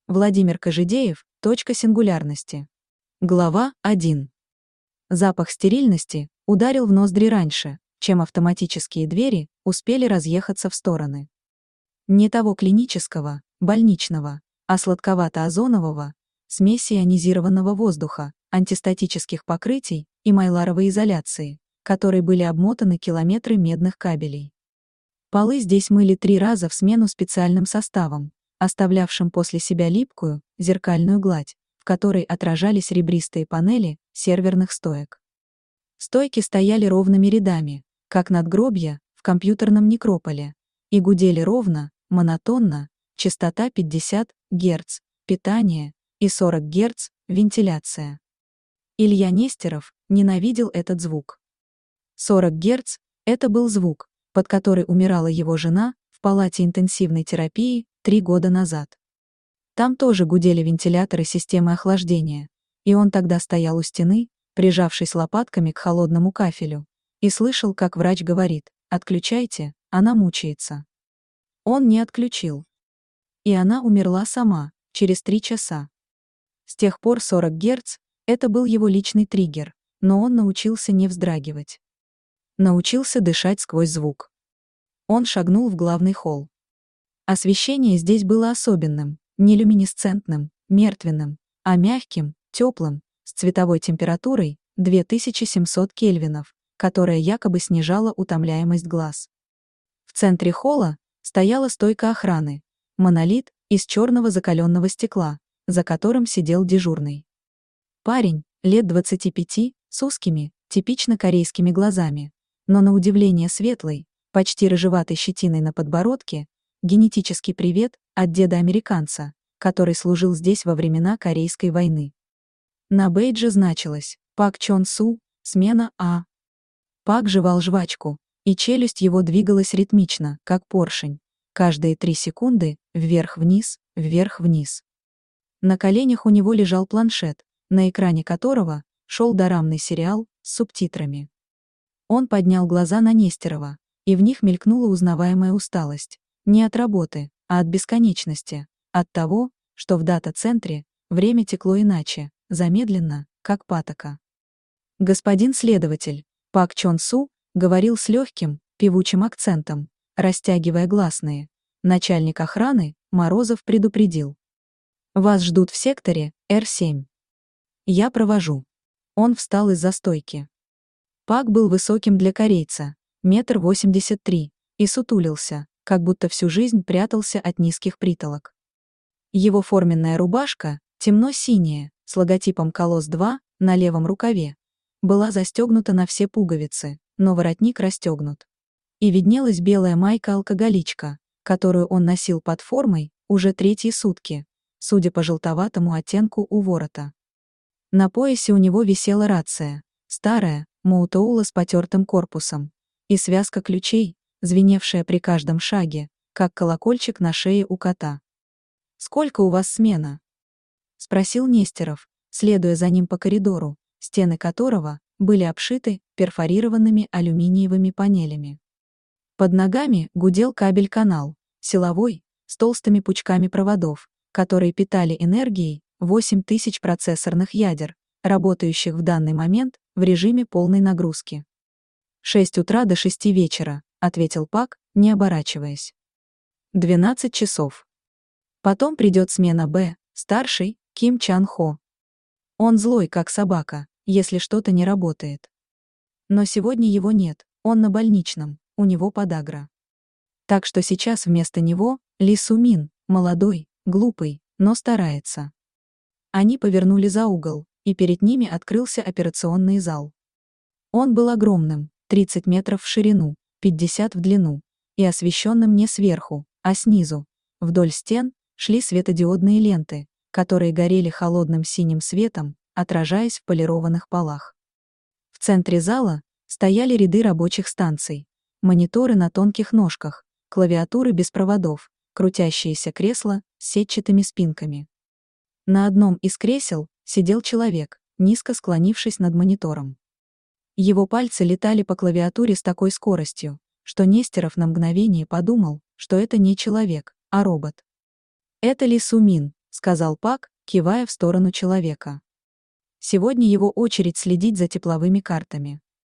Владимир Кожедеев. Точка сингулярности. Глава 1. Запах стерильности ударил в ноздри раньше, чем автоматические двери успели разъехаться в стороны. Не того клинического, больничного, а сладковато-озонового, смеси ионизированного воздуха, антистатических покрытий и майларовой изоляции, которой были обмотаны километры медных кабелей. Полы здесь мыли 3 раза в смену специальным составом, оставлявшим после себя липкую, зеркальную гладь, в которой отражались ребристые панели серверных стоек. Стойки стояли ровными рядами, как надгробья в компьютерном некрополе, и гудели ровно, монотонно, частота 50 Гц, питание, и 40 Гц, вентиляция. Илья Нестеров ненавидел этот звук. 40 Гц – это был звук, под который умирала его жена в палате интенсивной терапии 3 года назад. Там тоже гудели вентиляторы системы охлаждения, и он тогда стоял у стены, прижавшись лопатками к холодному кафелю, и слышал, как врач говорит: «Отключайте, она мучается». Он не отключил. И она умерла сама, через 3 часа. С тех пор 40 Гц – это был его личный триггер, но он научился не вздрагивать. Научился дышать сквозь звук. Он шагнул в главный холл. Освещение здесь было особенным, не люминесцентным, мертвенным, а мягким, теплым, с цветовой температурой 2700 кельвинов, которая якобы снижала утомляемость глаз. В центре холла стояла стойка охраны, монолит из черного закаленного стекла, за которым сидел дежурный. Парень, лет 25, с узкими, типично корейскими глазами, но на удивление светлой, почти рыжеватой щетиной на подбородке, генетический привет от деда-американца, который служил здесь во времена Корейской войны. На бейдже значилось «Пак Чон Су, смена А». Пак жевал жвачку, и челюсть его двигалась ритмично, как поршень, каждые 3 секунды вверх-вниз, вверх-вниз. На коленях у него лежал планшет, на экране которого шел дорамный сериал с субтитрами. Он поднял глаза на Нестерова, и в них мелькнула узнаваемая усталость. Не от работы, а от бесконечности, от того, что в дата-центре время текло иначе, замедленно, как патока. «Господин следователь», Пак Чон Су говорил с легким, певучим акцентом, растягивая гласные. Начальник охраны, Морозов, предупредил. «Вас ждут в секторе Р-7. Я провожу». Он встал из-за стойки. Пак был высоким для корейца, 1,83 м, и сутулился, как будто всю жизнь прятался от низких притолок. Его форменная рубашка, темно-синяя, с логотипом «Колосс-2» на левом рукаве, была застегнута на все пуговицы, но воротник расстегнут. И виднелась белая майка-алкоголичка, которую он носил под формой уже 3-й сутки, судя по желтоватому оттенку у ворота. На поясе у него висела рация, старая, Моутоула с потертым корпусом, и связка ключей, звеневшая при каждом шаге, как колокольчик на шее у кота. «Сколько у вас смена?» — спросил Нестеров, следуя за ним по коридору, стены которого были обшиты перфорированными алюминиевыми панелями. Под ногами гудел кабель-канал, силовой, с толстыми пучками проводов, которые питали энергией 8000 процессорных ядер, работающих в данный момент в режиме полной нагрузки. 6 утра до 6 вечера, ответил Пак, не оборачиваясь. 12 часов. Потом придет смена Б, старший, Ким Чан Хо. Он злой, как собака, если что-то не работает. Но сегодня его нет, он на больничном, у него подагра. Так что сейчас вместо него Ли Су Мин, молодой, глупый, но старается. Они повернули за угол, и перед ними открылся операционный зал. Он был огромным, 30 метров в ширину, 50 в длину, и освещенным не сверху, а снизу. Вдоль стен шли светодиодные ленты, которые горели холодным синим светом, отражаясь в полированных полах. В центре зала стояли ряды рабочих станций, мониторы на тонких ножках, клавиатуры без проводов, крутящиеся кресла с сетчатыми спинками. На одном из кресел сидел человек, низко склонившись над монитором. Его пальцы летали по клавиатуре с такой скоростью, что Нестеров на мгновение подумал, что это не человек, а робот. «Это Ли Су Мин», — сказал Пак, кивая в сторону человека. Сегодня его очередь следить за тепловыми картами.